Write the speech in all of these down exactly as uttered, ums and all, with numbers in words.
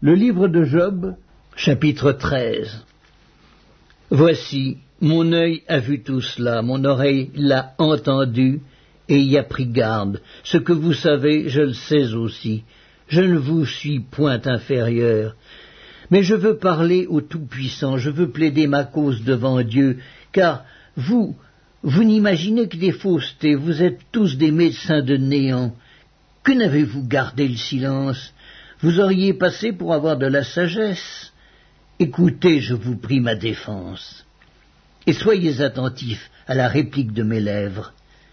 Le livre de Job, chapitre treize. Voici, mon œil a vu tout cela, mon oreille l'a entendu et y a pris garde. Ce que vous savez, je le sais aussi. Je ne vous suis point inférieur. Mais je veux parler au Tout-Puissant, je veux plaider ma cause devant Dieu, car vous, vous n'imaginez que des faussetés, vous êtes tous des médecins de néant. Que n'avez-vous gardé le silence? Vous auriez passé pour avoir de la sagesse. Écoutez, je vous prie, ma défense, et soyez attentifs à la réplique de mes lèvres.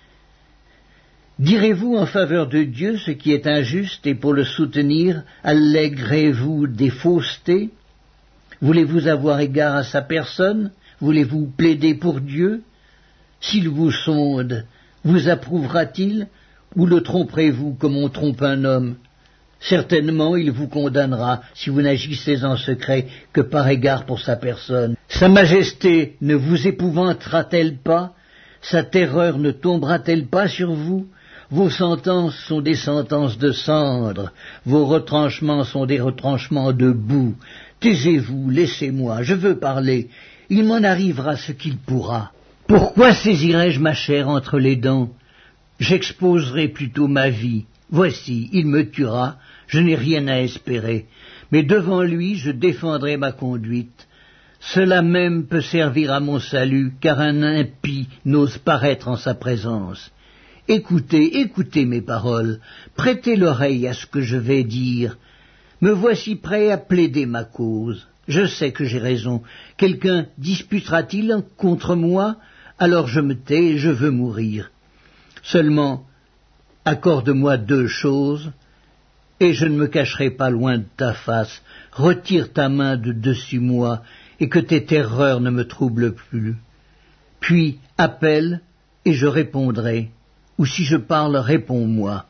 Direz-vous en faveur de Dieu ce qui est injuste, et pour le soutenir, allégrez-vous des faussetés? Voulez-vous avoir égard à sa personne? Voulez-vous plaider pour Dieu? S'il vous sonde, vous approuvera-t-il, ou le tromperez-vous comme on trompe un homme? Certainement, il vous condamnera si vous n'agissez en secret que par égard pour sa personne. Sa majesté ne vous épouvantera-t-elle pas? Sa terreur ne tombera-t-elle pas sur vous? Vos sentences sont des sentences de cendre, vos retranchements sont des retranchements de boue. Taisez-vous, laissez-moi, je veux parler, il m'en arrivera ce qu'il pourra. Pourquoi saisirai-je ma chair entre les dents? J'exposerai plutôt ma vie. Voici, il me tuera, je n'ai rien à espérer, mais devant lui je défendrai ma conduite. Cela même peut servir à mon salut, car un impie n'ose paraître en sa présence. Écoutez, écoutez mes paroles, prêtez l'oreille à ce que je vais dire. Me voici prêt à plaider ma cause. Je sais que j'ai raison. Quelqu'un disputera-t-il contre moi? Alors je me tais et je veux mourir. Seulement, accorde-moi deux choses, et je ne me cacherai pas loin de ta face. Retire ta main de dessus moi, et que tes terreurs ne me troublent plus. Puis appelle, et je répondrai, ou si je parle, réponds-moi.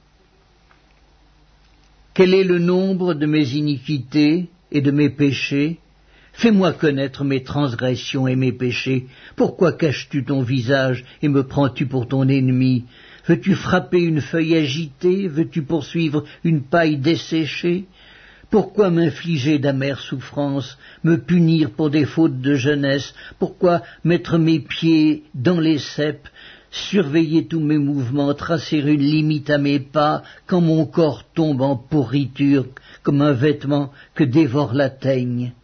Quel est le nombre de mes iniquités et de mes péchés? Fais-moi connaître mes transgressions et mes péchés. Pourquoi caches-tu ton visage et me prends-tu pour ton ennemi? Veux-tu frapper une feuille agitée? Veux-tu poursuivre une paille desséchée? Pourquoi m'infliger d'amères souffrances, me punir pour des fautes de jeunesse? Pourquoi mettre mes pieds dans les ceps, surveiller tous mes mouvements, tracer une limite à mes pas, quand mon corps tombe en pourriture comme un vêtement que dévore la teigne?